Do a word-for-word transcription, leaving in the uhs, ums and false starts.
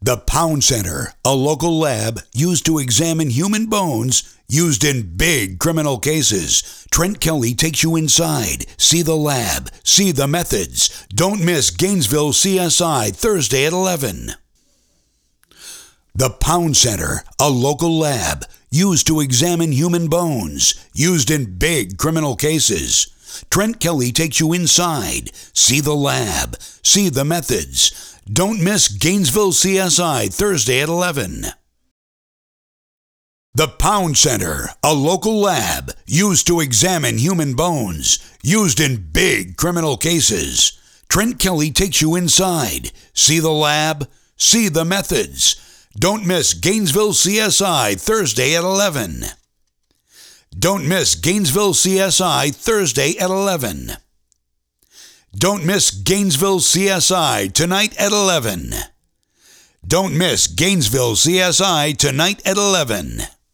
The Pound Center, a local lab used to examine human bones used in big criminal cases. Trent Kelly takes you inside. See the lab. See the methods. Don't miss Gainesville C S I Thursday at eleven. The Pound Center, a local lab used to examine human bones used in big criminal cases. Trent Kelly takes you inside. See the lab. See the methods. Don't miss Gainesville C S I Thursday at eleven. The Pound Center, a local lab used to examine human bones used in big criminal cases. Trent Kelly takes you inside. See the lab. See the methods. Don't miss Gainesville C S I Thursday at eleven. Don't miss Gainesville C S I Thursday at eleven. Don't miss Gainesville C S I tonight at eleven. Don't miss Gainesville C S I tonight at eleven.